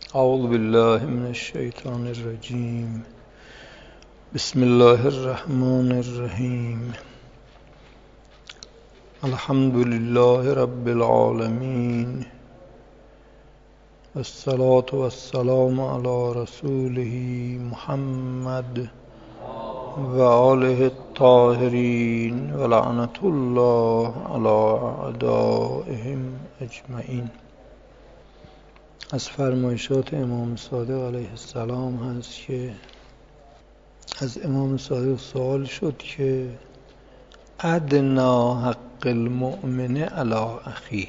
اعوذ بالله من الشیطان الرجیم. بسم الله الرحمن الرحیم. الحمد لله رب العالمین، والصلاة والسلام علی رسوله محمد و آله الطاهرین و لعنة الله علی اعدائهم اجمعین. از فرمایشات امام صادق علیه السلام هست که از امام صادق سوال شد که ادنا حق المؤمن علی اخیه،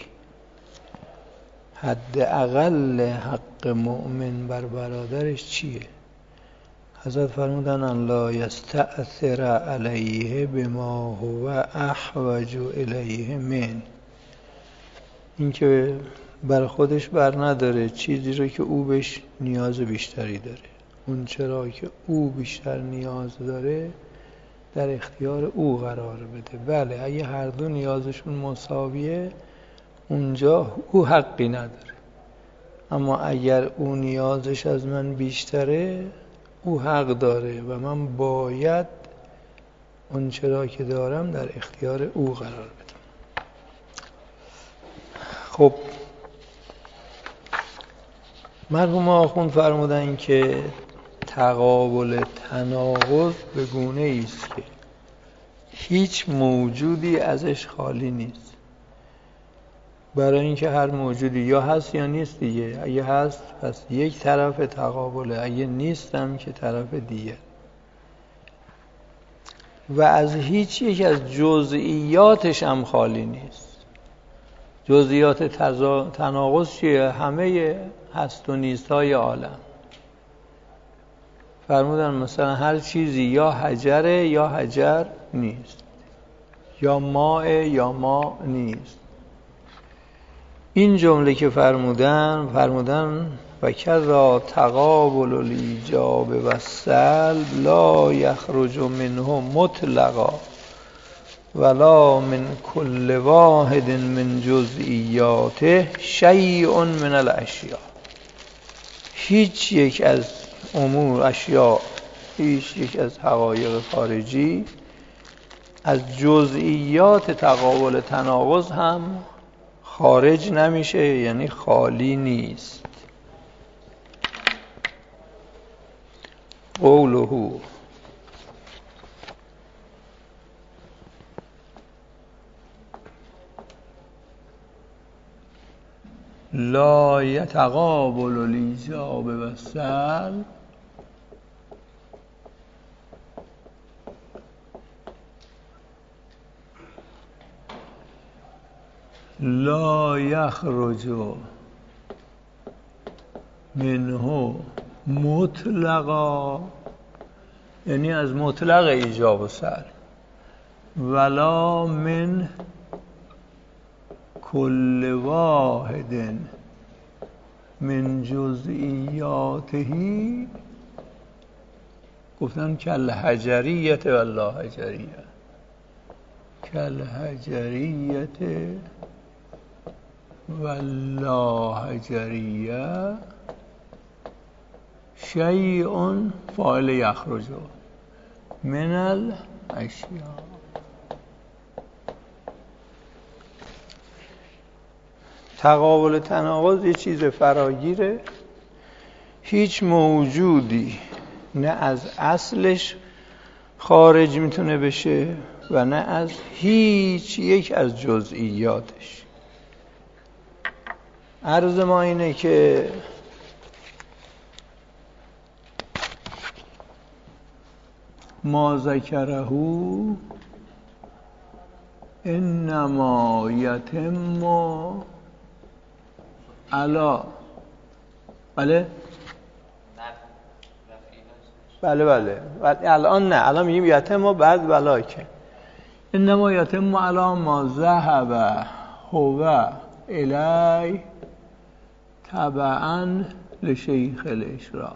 حد اقل حق مؤمن بر برادرش چیه؟ حضرت فرمودن ان لا یستأثر علیه بما هو احوج الیه من، این که بر خودش بر نداره چیزی رو که او بهش نیاز بیشتری داره، اون چرا که او بیشتر نیاز داره در اختیار او قرار بده. بله اگه هر دو نیازشون مساویه اونجا او حقی نداره، اما اگر او نیازش از من بیشتره او حق داره و من باید اون چرا که دارم در اختیار او قرار بدم. خب مرحوم آخوند فرمودن که تقابل تناقض به گونه است که هیچ موجودی ازش خالی نیست، برای اینکه هر موجودی یا هست یا نیست دیگه. اگه هست پس یک طرف تقابله، اگه نیستم که طرف دیگه. و از هیچ یک از جزئیاتش هم خالی نیست. جزئیات تناقض چیه؟ همه هست و نیست های عالم. فرمودن مثلا هر چیزی یا حجره یا حجر نیست، یا ماء یا ماء نیست. این جمله که فرمودن و کذا تقابل الایجاب و السلب لا یخرج منه مطلقا ولا من کل واحد من جزئیاته شیء من الاشیاء. هیچ یک از امور اشیاء، هیچ یک از حقایق خارجی از جزئیات تقابل تناقض هم خارج نمیشه، یعنی خالی نیست. قوله لا یتقابل الایجاب و السلب لا یخرج منه مطلقا، یعنی از مطلق ایجاب و سلب، ولا من کل واحد من جزئیاته. گفتن کل حجریت و لا حجریه، کل حجریت و لا حجریه شیء فاعل یخرج من الاشیاء. تقابل تناقض یه چیز فراگیره، هیچ موجودی نه از اصلش خارج میتونه بشه و نه از هیچ یک از جزئیاتش. عرض ما اینه که ما ذکره انما یتم علا. بله الان نه، الان میگیم یتم و بعد ولاکن. انما یتم علا ما ذهب هو الی تبعا لشیخ الاشراق.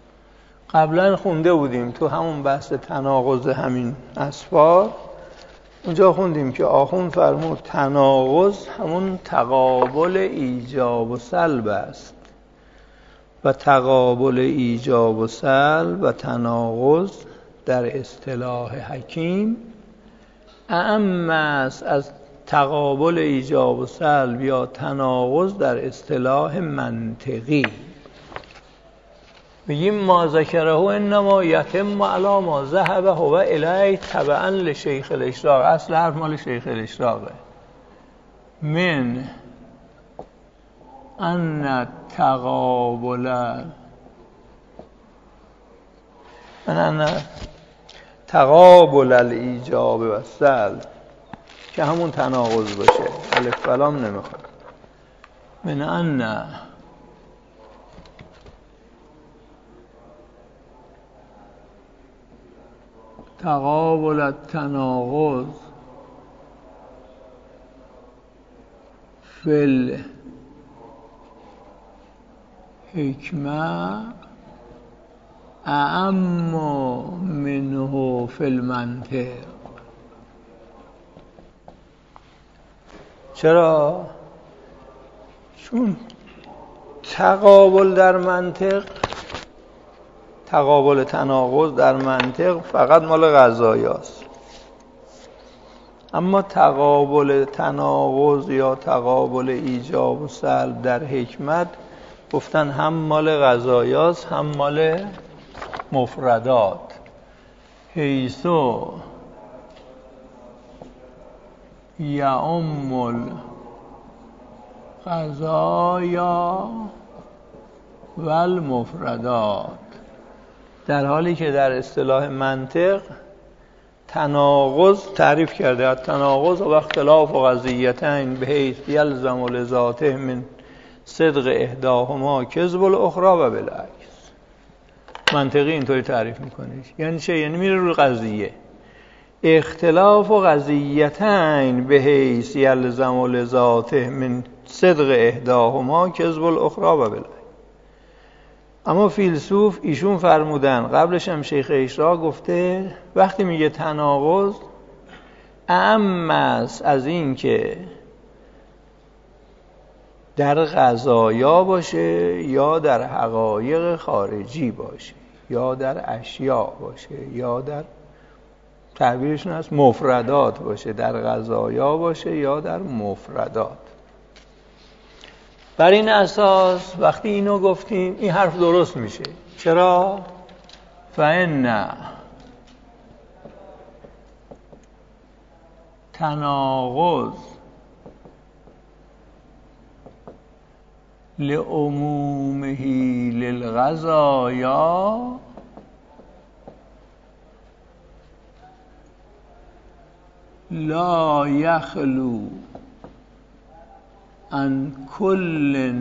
قبلا خونده بودیم تو همون بحث تناقض همین اسفار اونجا خوندیم که آخوند فرمود تناقض همون تقابل ایجاب و سلب است و تقابل ایجاب و سلب و تناقض در اصطلاح حکیم اعم است از تقابل ایجاب و سلب یا تناقض در اصطلاح منطقی. بگیم ما ذکره انما یتم علی ما ذهب هو الیه تبعا لشیخ الاشراق. اصل حرف مال شیخ الاشراقه. من ان تقابل الایجاب و سلب که همون تناقض باشه، الف کلام نمیخواد. من ان تقابل التناقض فی الحکمه اعم منه فی المنطق. چرا؟ چون تقابل در منطق، تقابل تناقض در منطق فقط مال قضایاست، اما تقابل تناقض یا تقابل ایجاب و سلب در حکمت گفتن هم مال قضایاست هم مال مفردات. حیثو یعم القضایا و المفردات، در حالی که در اصطلاح منطق تناقض تعریف کرده تناقض و اختلاف و قضیتین به حیث یلزم لذاته من صدق احداهما کذب الاخری و بالعکس. منطقی اینطوری تعریف میکنه. یعنی چه؟ یعنی میره رو قضیه اختلاف و قضیتین به حیث یلزم لذاته من صدق احداهما کذب الاخری و بالعکس. اما فیلسوف ایشون فرمودن، قبلش هم شیخ اشراق گفته، وقتی میگه تناقض اعم است از این که در قضایا باشه یا در حقایق خارجی باشه یا در اشیاء باشه یا در تعبیرشون هست مفردات باشه، در قضایا باشه یا در مفردات. بر این اساس وقتی اینو گفتیم این حرف درست میشه. چرا؟ فإن تناقض لعمومه للقضایا لا یخلو عن کل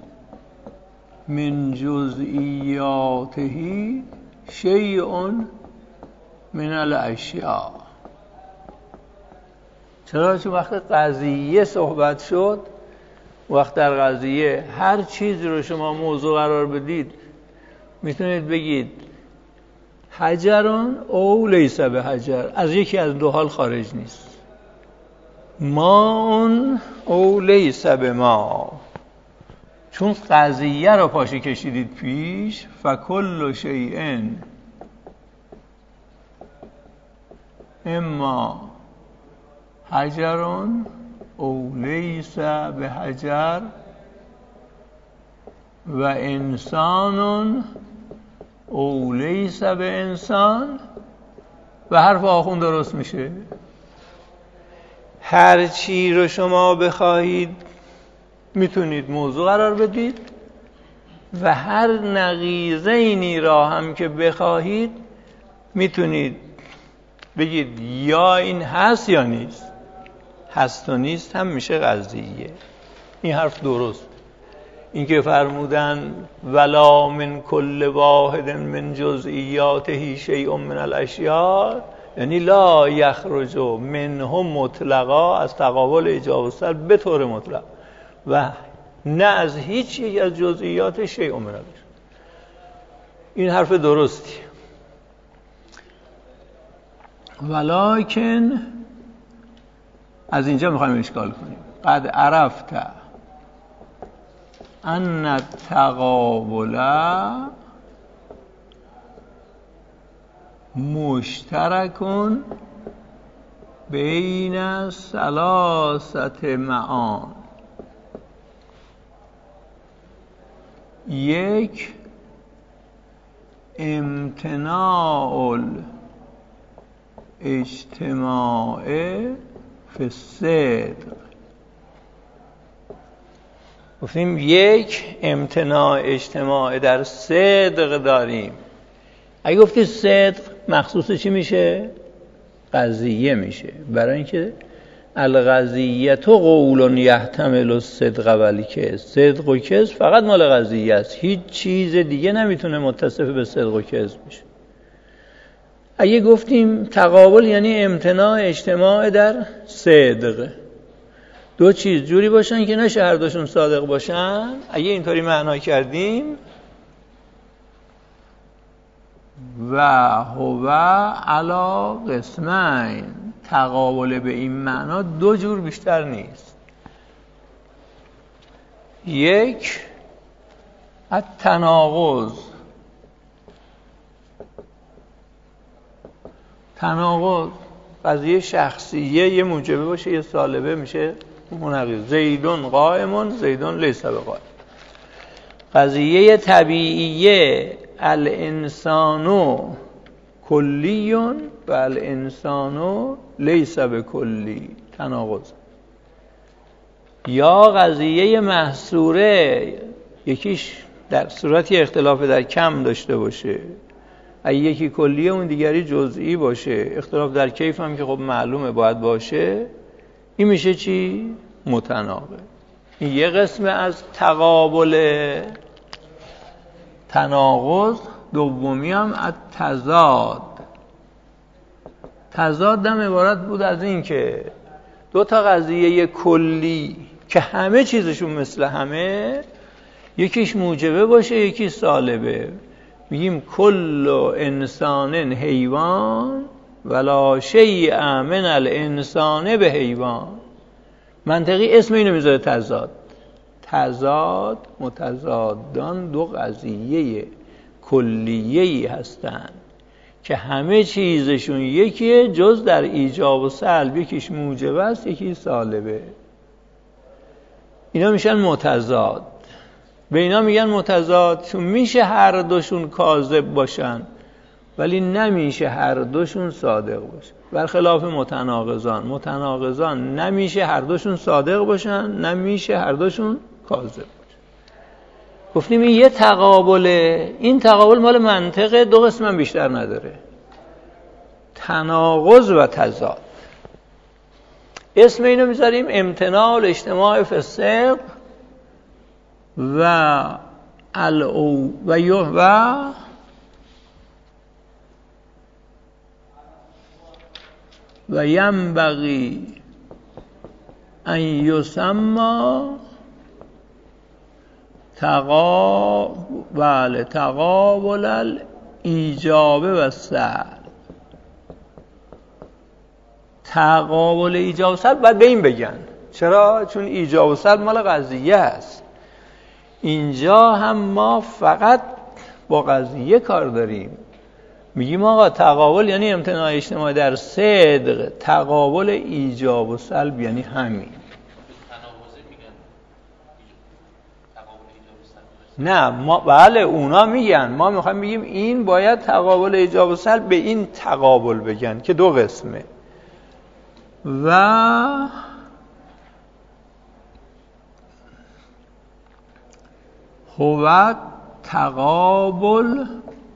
من جزئیاته شیء من الاشیاء. چرا؟ چون وقت قضیه صحبت شد، وقت در قضیه هر چیزی رو شما موضوع قرار بدید میتونید بگید حجرون او لیس به حجر، از یکی از دو حال خارج نیست. ماء او لیس به ما، چون قضیه رو پاشی کشیدید پیش. فکل شیء اما حجرون او لیس به حجر و انسان او لیس به انسان، و حرف آخوند درست میشه. هر چی رو شما بخواهید میتونید موضوع قرار بدید و هر نقیضینی را هم که بخواهید میتونید بگید یا این هست یا نیست. هست و نیست هم میشه قضیه. این حرف درست. این که فرمودن ولا من کل واحد من جزئیاته شیء من الاشیاء، یعنی لا یخرج منه مطلقا، از تقابل ایجاب و سلب به طور مطلق، و نه از هیچ یک از جزئیات شیء من الاشیاء. این حرف درستی. ولکن از اینجا میخوایم اشکال کنیم. قد عرفت ان التقابل مشترکون بین ثلاثه معان. یک، امتناع الاجتماع فی الصدق. گفتیم یک امتناع اجتماع در صدق داریم. اگه گفتی صدق مخصوص چی میشه؟ قضیه میشه، برای اینکه القضیه قول یحتمل الصدق والکذب. صدق و کذب فقط مال قضیه است، هیچ چیز دیگه نمیتونه متصف به صدق و کذب بشه. اگه گفتیم تقابل یعنی امتناع اجتماع در صدق، دو چیز جوری باشن که نشه هر دوشون صادق باشن. اگه اینطوری معنا کردیم و هو علی قسمین، تقابل به این معنا دو جور بیشتر نیست. یک، التناقض. تناقض قضیه شخصیه یه موجبه باشه یه سالبه میشه مناقض. زیدون قائمون زیدون لیس بقائم. قضیه طبیعیه الانسانو کلیون و الانسانو لیس بکلی، تناقض. یا قضیه محصوره، یکیش در صورتی اختلاف در کم داشته باشه، اگه یکی کلیه اون دیگری جزئی باشه، اختلاف در کیف هم که خب معلومه باید باشه، این میشه چی؟ متناقض. این یه قسم از تقابل تناقض. دومی هم از تضاد. تضاد هم عبارت بود از این که دو تا قضیه کلی که همه چیزشون مثل همه، یکیش موجبه باشه یکی سالبه. میگیم کل انسان حیوان ولا شیء من الانسان به حیوان. منطقی اسم اینو میذاره تضاد. تضاد، متضادان دو قضیه کلیه‌ای هستند که همه چیزشون یکیه جز در ایجاب و سلب، یکیش موجب است یکی سالبه. اینا میشن متضاد. به اینا میگن متضاد چون میشه هر دوشون کاذب باشن ولی نمیشه هر دوشون صادق باشن. برخلاف متناقضان، متناقضان نمیشه هر دوشون صادق باشن نمیشه هر دوشون کاذب باشن. گفتیم این یه تقابله. این تقابل مال منطق دو قسم هم بیشتر نداره، تناقض و تضاد. اسم اینو میذاریم امتناع الاجتماع فی الصدق و ینبغی ان یسمى تقابل الایجاب و سلب. تقابل ایجاب و سلب باید به این بگن. چرا؟ چون ایجاب و سلب مال قضیه است. اینجا هم ما فقط با قضیه کار داریم. میگیم آقا تقابل یعنی امتناع اجتماع در صدق، تقابل ایجاب و سلب یعنی همین. نه ما بله اونا میگن، ما میخوایم بگیم این باید تقابل ایجاب و سلب به این تقابل بگن که دو قسمه. و هو تقابل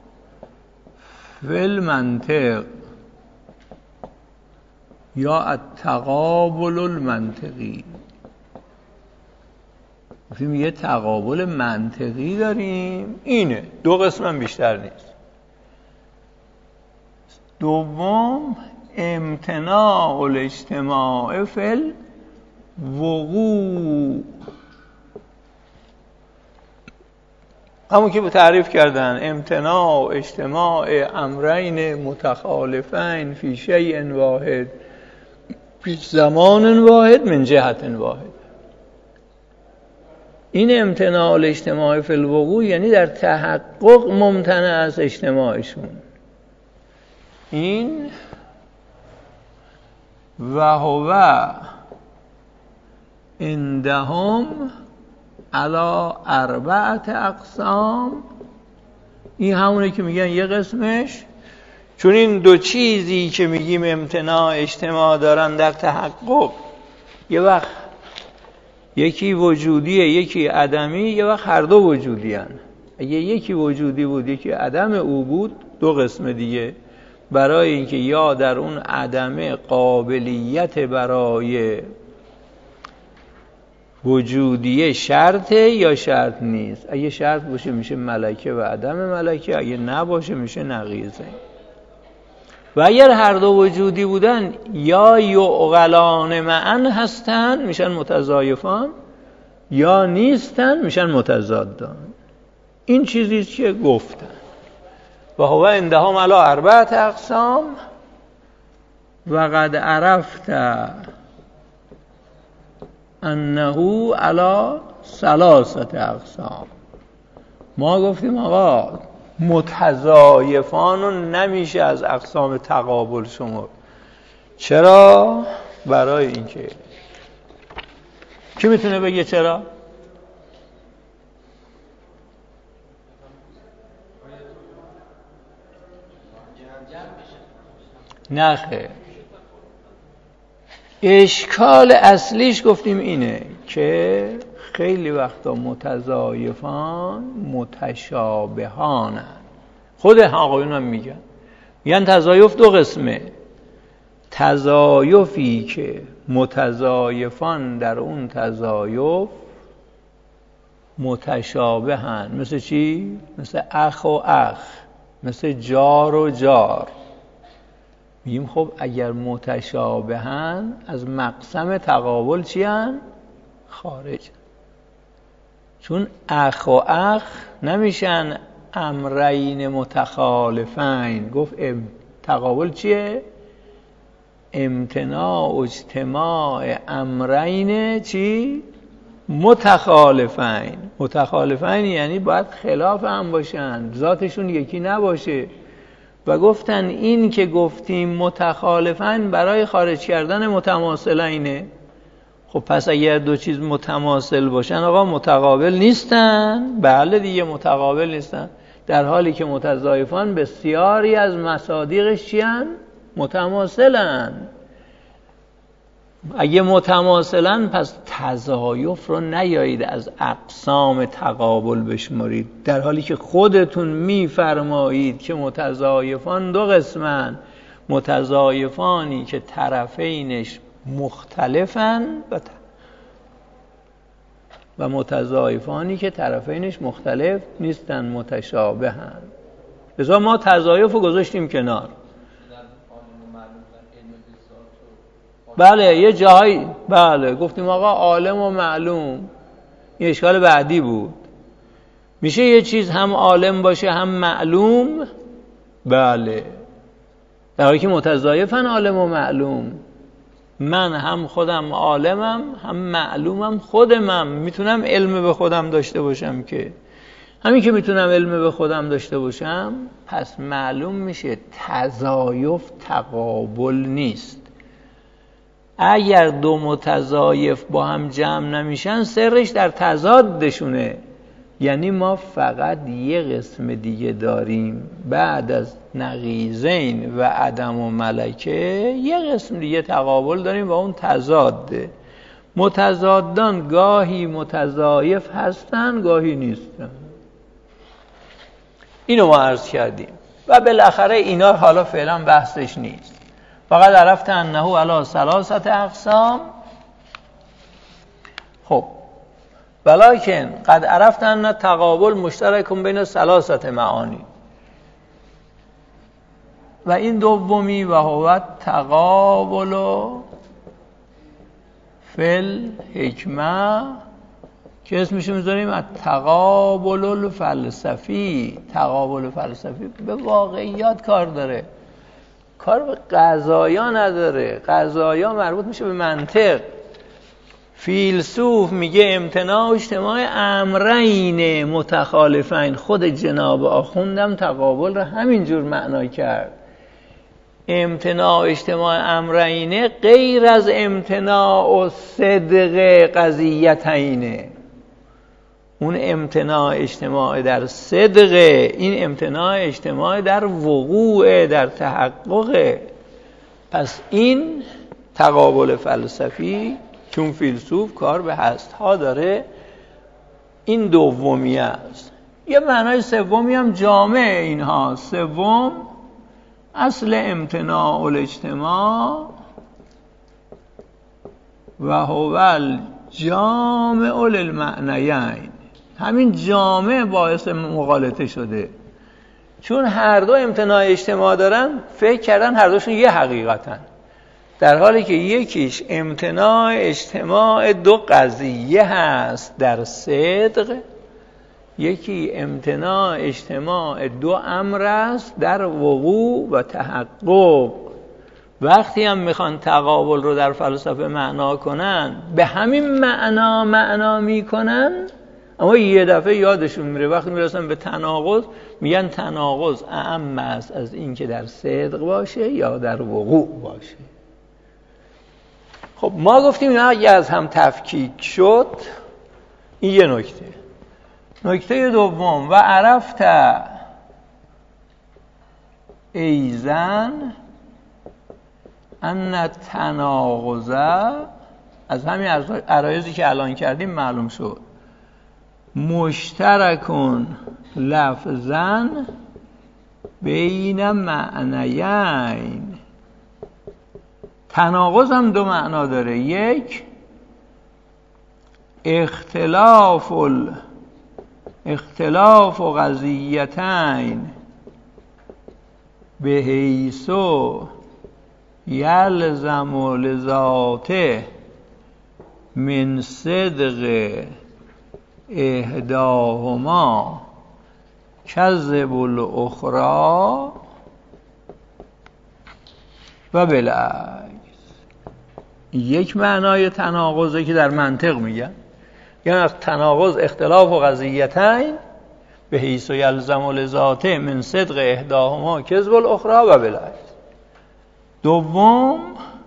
فی المنطق یا التقابل المنطقی. گفتیم یه تقابل منطقی داریم، اینه، دو قسم هم بیشتر نیست. دوم امتناع الاجتماع فی الوقوع، همون که تعریف کردن امتناع اجتماع امرین متخالفین فی شیء واحد فی زمان واحد من جهت واحد. این امتناع الاجتماع فی الوقوع یعنی در تحقق ممتنع از اجتماعشون. این و هو عندهم علی اربعه اقسام، این همونه که میگن یه قسمش، چون این دو چیزی که میگیم امتناع اجتماع دارن در تحقق، یه وقت یکی وجودیه یکی عدمی، یه وقت هر دو وجودی هن. اگه یکی وجودی بود یکی عدم او بود، دو قسم دیگه، برای اینکه یا در اون عدم قابلیت برای وجودیه شرطه یا شرط نیست. اگه شرط باشه میشه ملکه و عدم ملکه، اگه نباشه میشه نقیضه. و اگر هر دو وجودی بودن یا یعقلان معا هستن میشن متضایفان، یا نیستن میشن متضادان. این چیزی که گفتن و هو عندهم علی اربعه اقسام و قد عرفت انه علی ثلاثه اقسام. ما گفتیم آقا متضایفان رو نمیشه از اقسام تقابل شمرد. چرا؟ برای اینکه کی میتونه بگه چرا؟ نخه. اشکال اصلیش گفتیم اینه که خیلی وقتا متضایفان متشابهانن. خود آقایون هم میگن تضایف دو قسمه. تضایفی که متضایفان در اون تضایف متشابهن، مثل چی؟ مثل اخ و اخ، مثل جار و جار. میگیم خب اگر متشابهن از مقسم تقابل چی هن؟ خارج. چون اخ و اخ نمیشن امرین متخالفین. گفت تقابل چیه؟ امتناع اجتماع امرین چی؟ متخالفین. متخالفین یعنی باید خلاف هم باشن، ذاتشون یکی نباشه. و گفتن این که گفتیم متخالفین برای خارج کردن متماثلینه. خب پس اگر دو چیز متماثل باشن آقا متقابل نیستن؟ بله دیگه متقابل نیستن، در حالی که متضایفان بسیاری از مصادیقش چیان؟ متماثلن. اگه متماثلن پس تضایف رو نیایید از اقسام تقابل بشمارید، در حالی که خودتون میفرمایید که متضایفان دو قسمن. متضایفانی که طرفینش مختلفن و متضایفانی که طرفینش مختلف نیستن، متشابهن. لذا ما تضایف رو گذاشتیم کنار. بله یه جایی بله گفتیم آقا عالم و معلوم، این اشکال بعدی بود. میشه یه چیز هم عالم باشه هم معلوم؟ بله، در حالی که متضایفن عالم و معلوم. من هم خودم عالمم هم معلومم خودمم، میتونم علم به خودم داشته باشم. که همین که میتونم علم به خودم داشته باشم پس معلوم میشه تضایف تقابل نیست. اگر دو متضایف با هم جمع نمیشن سرش در تضادشونه. یعنی ما فقط یه قسم دیگه داریم بعد از نقیضین و عدم و ملکه، یه قسم دیگه تقابل داریم و اون تضاده. متضادان گاهی متضایف هستن گاهی نیستن. اینو ما عرض کردیم و بالاخره اینا حالا فعلا بحثش نیست. فقط عرفت انه علی ثلاثه اقسام. خب ولکن قد عرفت ان تقابل مشترک بین ثلاثه معانی. و این دومی و هو تقابل فی الحکمه که اسمشو میذاریم تقابل الفلسفی. تقابل فلسفی به واقعیات کار داره. کار به قضایا نداره. قضایا مربوط میشه به منطق. فیلسوف میگه امتناع اجتماع امرین متخالفین. خود جناب آخوندم تقابل رو همینجور معنا کرد. امتناع اجتماع امرینه غیر از امتناع صدق قضیتینه. اون امتناع اجتماع در صدق، این امتناع اجتماع در وقوع، در تحقق. پس این تقابل فلسفی، چون فیلسوف کار به هست‌ها داره، این دومی است. یه معنای سومی هم جامع اینها. سوم اصل امتناع الاجتماع و هو الجامع للمعنیین. همین جامع باعث مغالطه شده، چون هر دو امتناع اجتماع دارن، فکر کردن هر دوشون یه حقیقتن، در حالی که یکیش امتناع اجتماع دو قضیه هست در صدق، یکی امتناع اجتماع دو امر است در وقوع و تحقق. وقتی هم میخوان تقابل رو در فلسفه معنا کنن، به همین معنا میکنن، اما یه دفعه یادشون میره وقتی میرسن به تناقض، میگن تناقض اعم است از این که در صدق باشه یا در وقوع باشه. خب ما گفتیم اینا اگه از هم تفکیک شد، این یه نکته. نکته دوم، و عرفت ایزن ان تناقض، از همین عرایضی که الان کردیم معلوم شد، مشترکون لفظن بین معنیین. تناقض هم دو معنا داره. یک، اختلاف قضیتین به حیث یلزم لذاته من صدق احداهما کذب الاخرى و بالعکس. یک معنای تناقضه که در منطق میگن، یعنی از تناقض اختلاف و قضیتین به حیث یلزم لذاته من صدق احداهما کذب الاخرى و بالعکس. دوم،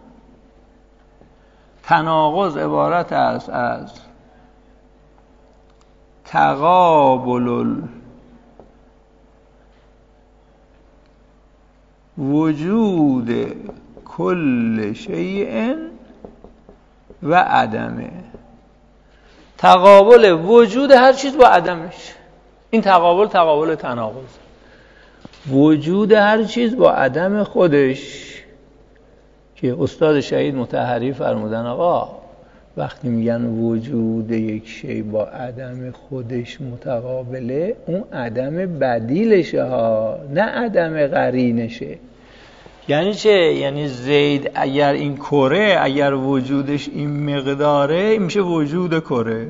تناقض عبارت است از تقابل وجود کل شیء و عدمه. تقابل وجود هر چیز با عدمش. این تقابل تناقض. وجود هر چیز با عدم خودش، که استاد شهید مطهری فرمودن آقا وقتی میگن وجود یک شی با عدم خودش متقابله، اون عدم بدیلشه ها، نه عدم قرینشه. یعنی چه؟ یعنی زید اگر این کره، اگر وجودش این مقداره، این میشه وجود کره.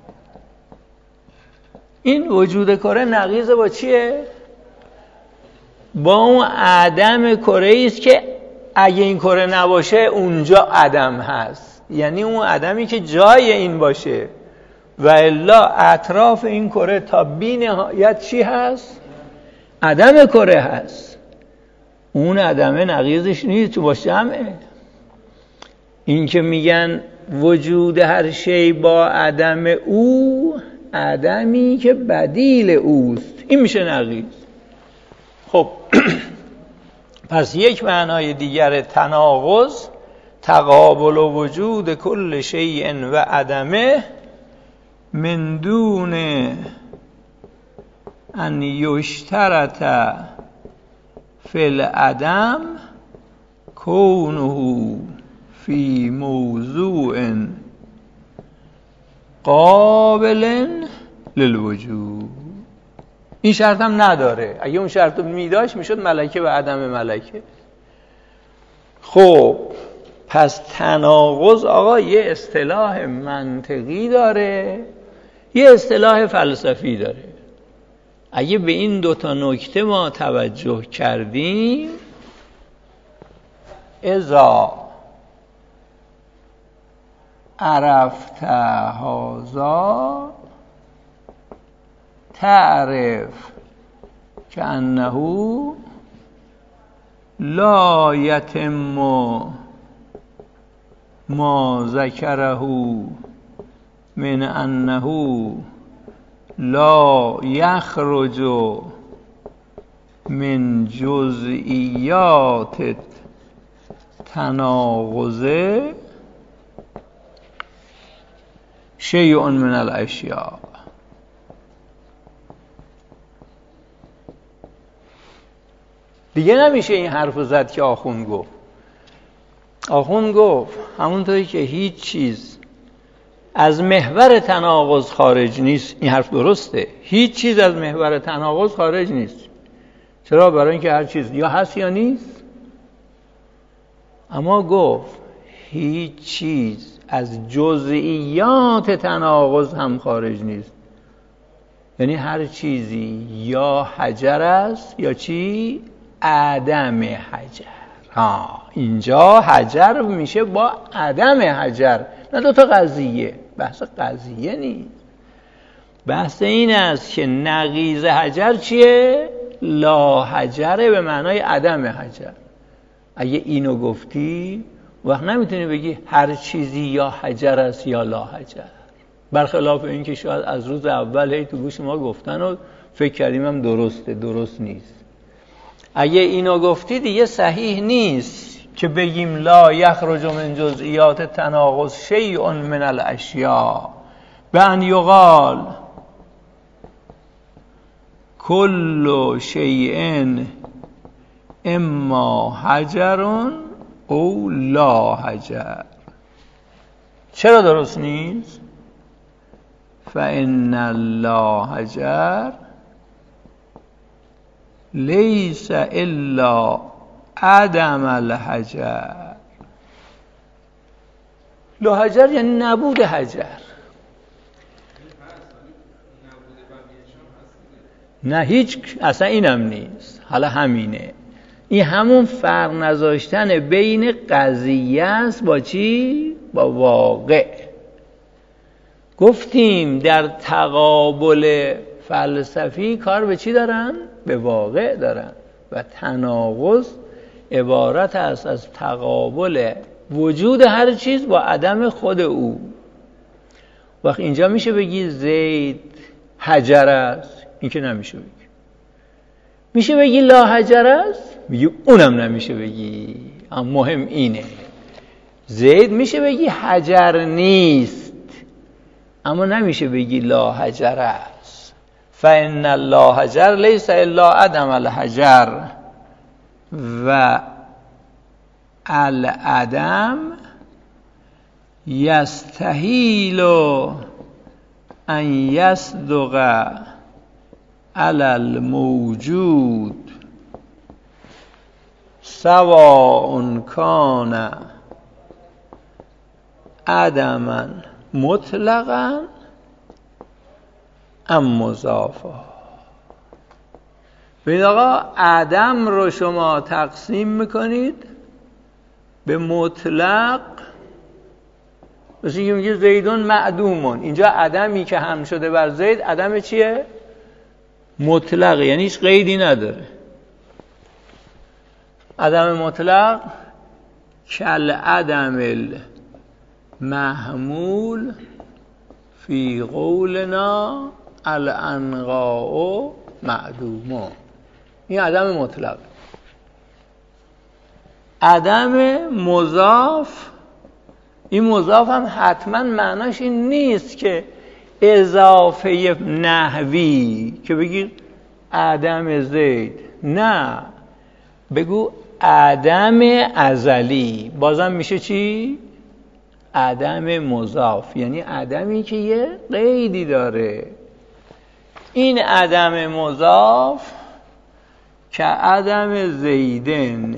این وجود کره نقیض با چیه؟ با اون عدم کره است که اگه این کره نباشه اونجا عدم هست. یعنی اون عدمی که جای این باشه، و الا اطراف این کره تا بی نهایت چی هست؟ عدم کره هست. اون عدمه نقیضش نیست، تو با شمعه. این که میگن وجود هر شی با عدم او، عدمی که بدیل اوست، این میشه نقیض. خب پس یک معنای دیگر تناقض تقابل وجود کل شیء و عدمه من دون ان یشترط فی العدم کونه فی موضوع قابل للوجود. این شرط هم نداره. اگه اون شرط رو میداشت میشد ملکه و عدم ملکه. خب پس تناقض آقا یه اصطلاح منطقی داره، یه اصطلاح فلسفی داره. اگه به این دوتا نکته ما توجه کردیم، اذا عرفت هذا تعرف کأنه لا یتم ما ذکره من انه لا یخرج من جزئیات تناقض شیء من الاشیاء. دیگه نمیشه این حرف زد که آخوند گفت همونطوری که هیچ چیز از محور تناقض خارج نیست. این حرف درسته، هیچ چیز از محور تناقض خارج نیست. چرا؟ برای اینکه هر چیز یا هست یا نیست. اما گفت هیچ چیز از جزئیات تناقض هم خارج نیست، یعنی هر چیزی یا حجر است یا چی؟ عدم حجر. اینجا حجر میشه با عدم حجر، نه دوتا قضیه. بحث قضیه نیست، بحث این است که نقیض حجر چیه؟ لا حجره به معنای عدم حجر. اگه اینو گفتی وقت نمیتونی بگی هر چیزی یا حجر است یا لا حجر، برخلاف این که شاید از روز اول هی تو گوش ما گفتن و فکر کردیم هم درسته. درست نیست. اگه اینو گفتی دیگه صحیح نیست که بگیم لا یخرج من جزئیات تناقض شیء من الاشیاء به ان یقال کل شیء اما حجر او لا حجر. چرا درست نیست؟ فإن لا حجر لیس الا عدم الحجر. لا حجر یعنی نبود حجر. نه هیچ، اصلا اینم نیست. حالا همینه، این همون فرق نذاشتن بین قضیه است با چی؟ با واقع. گفتیم در تقابل فلسفی کار به چی دارن؟ به واقع دارن. و تناقض عبارت است از تقابل وجود هر چیز با عدم خود او. وقت اینجا میشه بگی زید حجر است؟ این که نمیشه بگی. میشه بگی لا حجر است؟ میگی اونم نمیشه بگی. اما مهم اینه زید میشه بگی حجر نیست، اما نمیشه بگی لا حجر است. فإن لا حجر لیس الا عدم الحجر و العدم یستحیل ان یصدق علی الموجود سواء کان عدما مطلقا ام مضافا. ببین آقا، عدم رو شما تقسیم میکنید به مطلق، مثل اینکه میگه زیدون معدومون. اینجا عدمی که هم شده بر زید عدم چیه؟ مطلقه، یعنی هیچ قیدی نداره. عدم مطلق کل عدم المحمول فی قولنا الانقاء معدومون. این عدم مطلق. عدم مضاف، این مضاف هم حتما معناش این نیست که اضافه نحوی که بگی عدم زید، نه، بگو عدم ازلی. بازم میشه چی؟ عدم مضاف، یعنی عدمی که یه قیدی داره. این عدم مضاف که عدم زیدن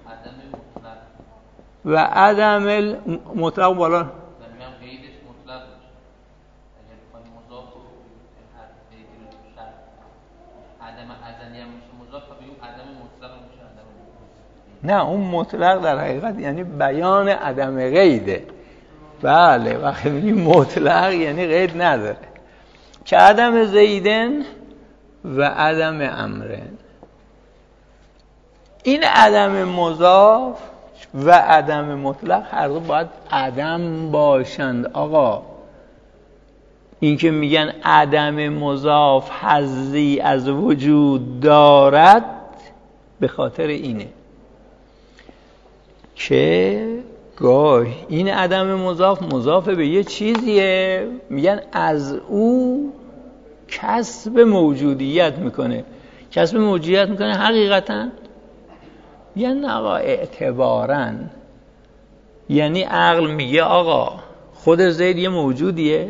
و عدم مطلق بالا نه، اون مطلق در حقیقت یعنی بیان عدم قیده. بله، وقتی میگیم مطلق یعنی قید نداره. که عدم زیدن و عدم امرن، این عدم مضاف و عدم مطلق هر دو باید عدم باشند. آقا این که میگن عدم مضاف حظی از وجود دارد به خاطر اینه که گاه این عدم مضاف به یه چیزیه، میگن از او کسب موجودیت میکنه. کسب موجودیت میکنه حقیقتا، یعنی آقا اعتباراً، یعنی عقل میگه آقا خود زید یه موجودیه،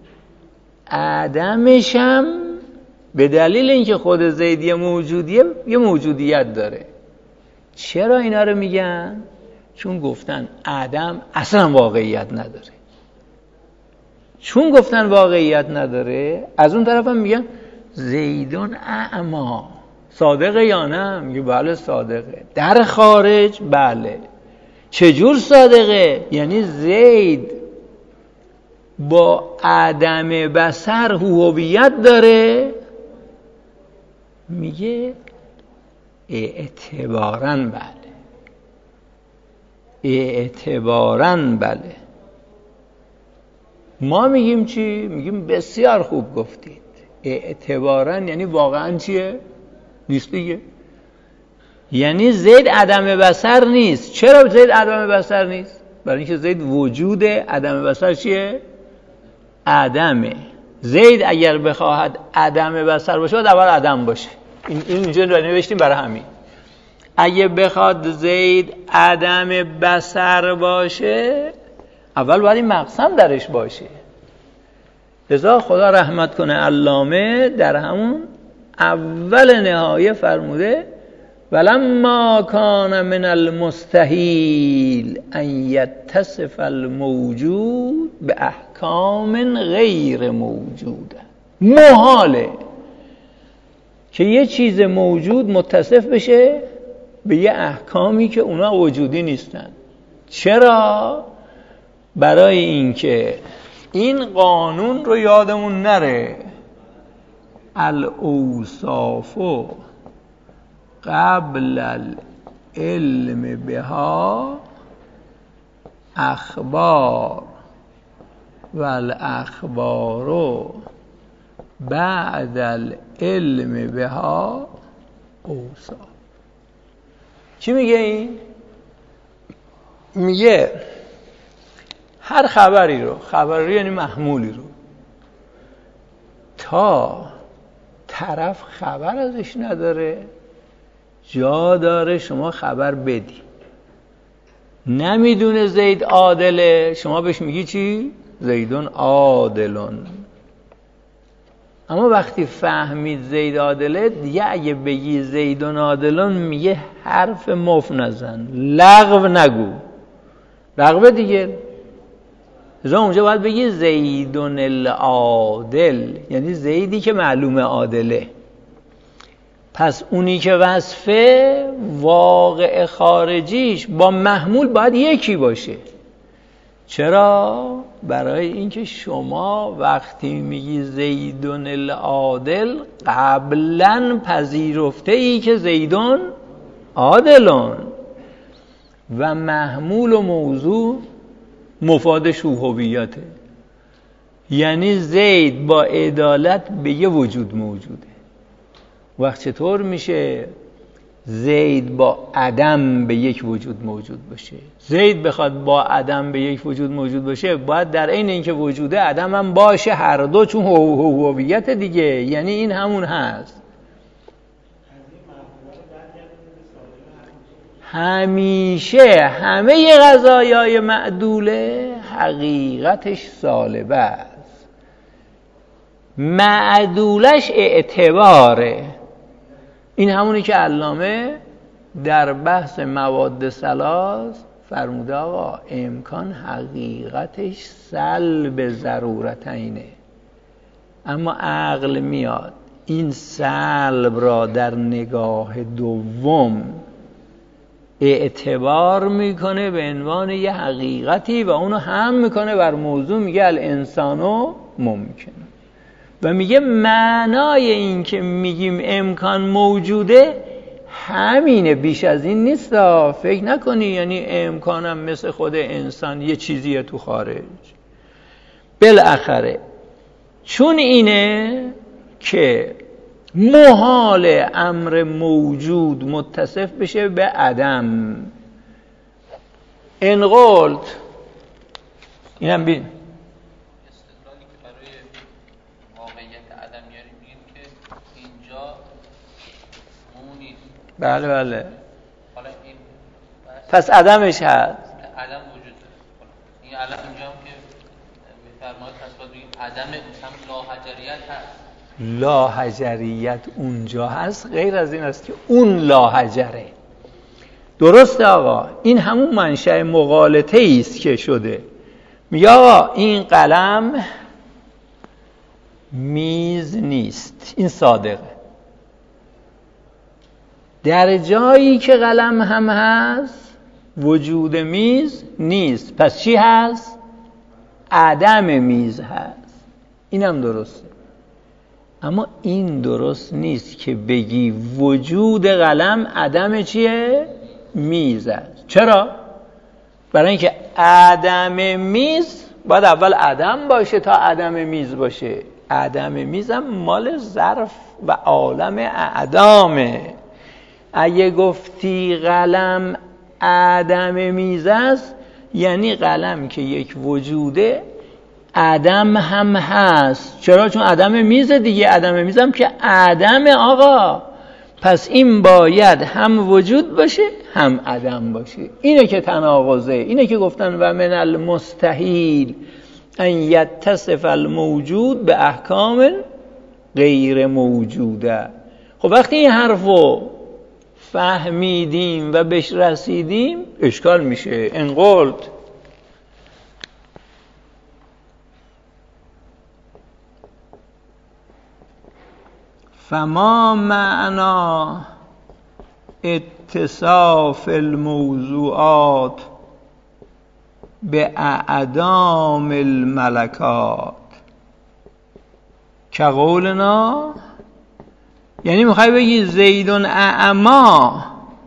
عدمش هم به دلیل اینکه خود زید یه موجودیه یه موجودیت داره. چرا اینا رو میگن؟ چون گفتن عدم اصلا واقعیت نداره. چون گفتن واقعیت نداره، از اون طرف هم میگن زیدون اعما، صادقه یا نه؟ میگه بله صادقه. در خارج بله. چجور صادقه؟ یعنی زید با عدم بصر هویت داره. میگه اعتباراً بله، اعتباراً بله. ما میگیم چی؟ میگیم بسیار خوب گفتید. اعتباراً یعنی واقعاً چیه؟ نیست دیگه. یعنی زید عدم بصر نیست. چرا زید عدم بصر نیست؟ برای اینکه زید وجود عدم بصر چیه؟ عدمه. زید اگر بخواهد عدم بصر باشه باید اول عدم باشه. این اینجا رو نوشتیم برای همین. اگه بخواد زید عدم بصر باشه اول باید این مقسم درش باشه. لذا خدا رحمت کنه علامه در همون اول نهایه فرموده ولما کان من المستحیل ان یتصف الموجود به احکام غیر موجوده. محاله که یه چیز موجود متصف بشه به یه احکامی که اونا وجودی نیستن. چرا؟ برای اینکه این قانون رو یادمون نره، الاوصاف قبل العلم بها اخبار و الاخبار بعد العلم بها اوصاف. چی میگه این؟ میگه هر خبری رو، خبری یعنی محمولی رو، تا طرف خبر ازش نداره جا داره شما خبر بدی. نمیدونه زید عادله، شما بهش میگی چی؟ زیدون عادلون. اما وقتی فهمید زید عادله دیگه اگه بگی زیدون عادلون میگه حرف مف نزن، لغو نگو. لغو دیگه ازا اونجا باید بگی زیدون العادل، یعنی زیدی که معلومه عادله. پس اونی که وصفه واقع خارجیش با محمول باید یکی باشه. چرا؟ برای اینکه شما وقتی میگی زیدون العادل قبلا پذیرفته ای که زیدون عادلون و محمول و موضوع مفادش هویته. یعنی زید با عدالت به یه وجود موجوده. وقت چطور میشه زید با عدم به یک وجود موجود باشه؟ زید بخواد با عدم به یک وجود موجود باشه باید در عین اینکه وجوده عدم هم باشه، هر دو، چون هویت دیگه. یعنی این همون هست. همیشه همه قضایای معدوله حقیقتش سالبه است، معدولش اعتباره. این همونی که علامه در بحث مواد ثلاث فرموده آقا امکان حقیقتش سلب ضرورتینه، اما عقل میاد این سلب را در نگاه دوم اعتبار میکنه به عنوان یه حقیقتی و اونو هم میکنه بر موضوع، میگه الانسانو ممکنه و میگه معنای این که میگیم امکان موجوده همینه، بیش از این نیست. فکر نکنی یعنی امکانم مثل خود انسان یه چیزیه تو خارج. بالاخره چون اینه که محال امر موجود متصف بشه به عدم. این قلت اینم بین استدلالی که برای واقعیت عدم میاریم میگیم که اینجا اون نیست. بله بله. حالا این پس عدمش هست. عدم وجود داره. این عدم اینجا هم که میفرماید پس باید بگیم عدم هم لاحجریت هست. لاحجریت اونجا هست، غیر از این است که اون لاحجره. درسته آقا، این همون منشأ مغالطه است که شده. میگه آقا این قلم میز نیست، این صادقه. در جایی که قلم هم هست وجود میز نیست، پس چی هست؟ عدم میز هست. اینم درسته. اما این درست نیست که بگی وجود قلم عدم چیه؟ میز است. چرا؟ برای اینکه عدم میز باید اول عدم باشه تا عدم میز باشه. عدم میز هم مال ظرف و عالم اعدامه. اگه گفتی قلم عدم میز است یعنی قلم که یک وجوده عدم هم هست. چرا؟ چون عدم میز دیگه. عدم میز هم که عدم آقا، پس این باید هم وجود باشه هم عدم باشه. اینه که تناقضه. اینه که گفتن و من المستحیل ان یتصف الموجود به احکام غیر موجوده. خب وقتی این حرفو فهمیدیم و بهش رسیدیم اشکال میشه. ان قلت فما معنا اتصاف الموضوعات به اعدام الملکات که قولنا، یعنی میخوای بگی زیدون اعما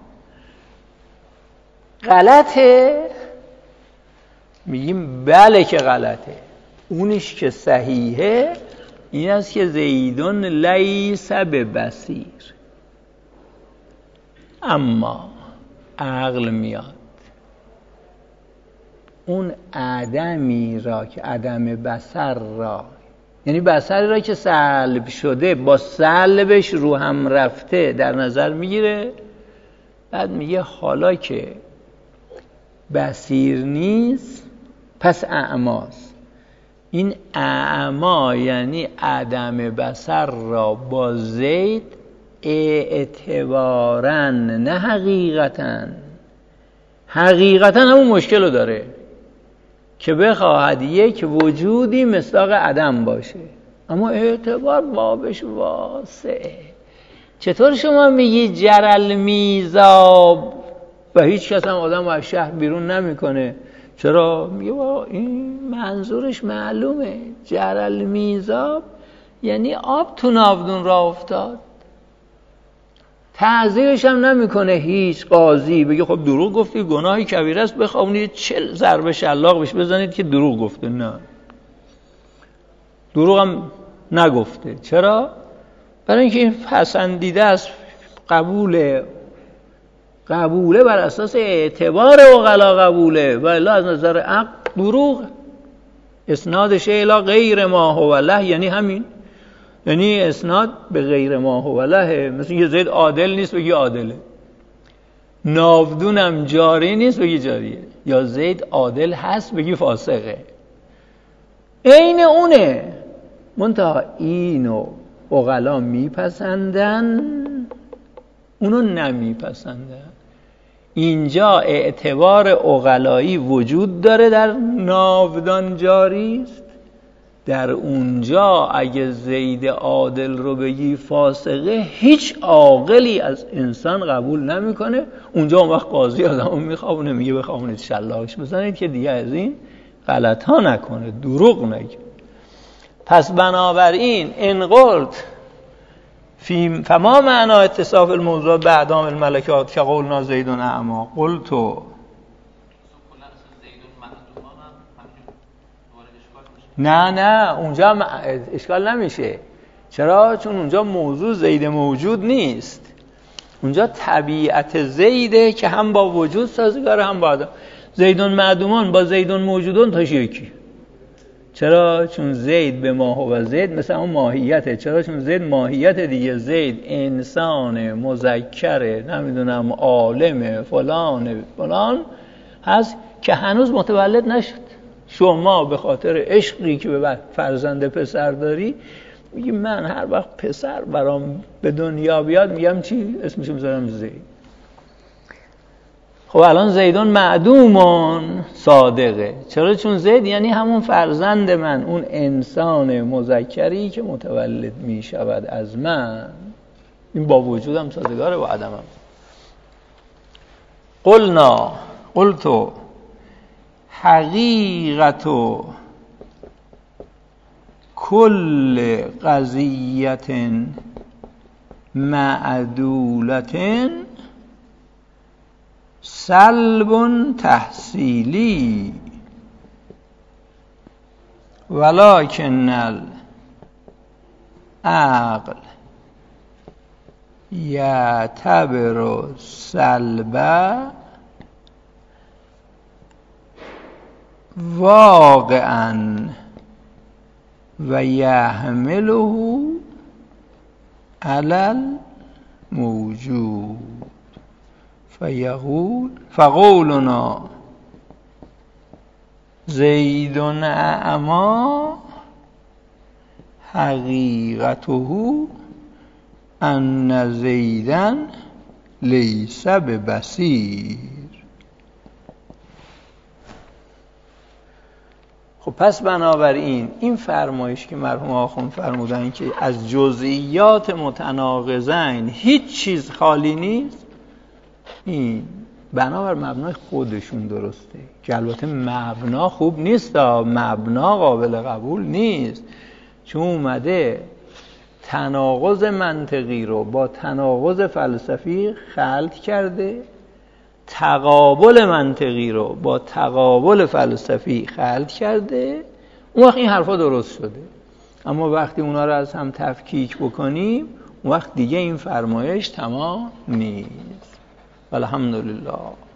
غلطه؟ میگیم بله که غلطه. اونیش که صحیحه این است که زیدون لیس ببصیر. اما عقل میاد اون عدمی را که عدم بصر را، یعنی بصری را که سلب شده با سلبش رو هم رفته در نظر میگیره. بعد میگه حالا که بصیر نیست پس اعماست. این اعما یعنی عدم بصر را با زید اعتباراً نه حقیقتاً همون مشکل رو داره که بخواهد یک وجودی مصداق عدم باشه، اما اعتبار بابش واسعه. چطور شما میگی جرل میزاب و هیچ کس هم آدم از شهر بیرون نمیکنه؟ چرا؟ میگه این منظورش معلومه. جرل میزاب یعنی آب تو ناودون را افتاد. تعذیرش هم نمیکنه هیچ قاضی. بگه خب دروغ گفتی، گناهی کبیره است، بخوابونید 40 ضربه شلاق بهش بزنید که دروغ گفته. نه، دروغ هم نگفته. چرا؟ برای اینکه این پسندیده است، قبوله بر اساس اعتبار عقلا قبوله، ولی از نظر عقل دروغ. اسنادش الی غیر ما هو له، یعنی همین، یعنی اسناد به غیر ما هو له. مثل یه زید عادل نیست بگی عادله، ناودونم جاری نیست بگی جاریه، یا زید عادل هست بگی فاسقه. عین اونه، منتها اینو عقلا میپسندن اونو نمیپسندن. اینجا اعتبار عقلایی وجود داره، در ناودان جاری است، در اونجا اگه زید عادل رو بگی فاسقه، هیچ عاقلی از انسان قبول نمیکنه. اونجا اون وقت قاضی آدمو میخوابونه، میگه بخوابونید شلاقش بزنید که دیگه از این غلط ها نکنه، دروغ نگه. پس بنابراین ان قلت فما معنا اتصاف الموضوع بعدام الملکات که قولنا زید اعما قلتو نه اونجا اشکال نمیشه. چرا؟ چون اونجا موضوع زید موجود نیست، اونجا طبیعت زیده که هم با وجود سازگاره هم با آدم. زیدون معدومان با زیدون موجودون تاش یکی. چرا؟ چون زید به ما هو زید مثل اون ماهیته. چرا؟ چون زید ماهیت دیگه، زید انسان مذکره، نمیدونم عالم فلان هست که هنوز متولد نشد. شما به خاطر عشقی که به فرزند پسر داری میگی من هر وقت پسر برام به دنیا بیاد میگم چی؟ اسمشو میذارم زید. خب الان زیدون معدومون صادقه. چرا؟ چون زید یعنی همون فرزند من، اون انسان مذکری که متولد میشود از من، این با وجودم سازگاره با عدمم. قلتو حقیقت کل قضیت معدولت سلب تحصیلی ولکن العقل یعتبر سلب واقعا و یحمله علی الموجود فقولنا زید اعما حقیقته ان زیدن لیس ببصیر. خب پس بنابراین این فرمایش که مرحوم آخوند فرمودن که از جزئیات متناقضین هیچ چیز خالی نیست، این بنابر مبنای خودشون درسته که البته مبنا خوب نیست، مبنا قابل قبول نیست، چون اومده تناقض منطقی رو با تناقض فلسفی خلط کرده، تقابل منطقی رو با تقابل فلسفی خلط کرده. اون وقت این حرفا درست شده. اما وقتی اونا رو از هم تفکیک بکنیم اون وقت دیگه این فرمایش تمام نیست. الحمدلله.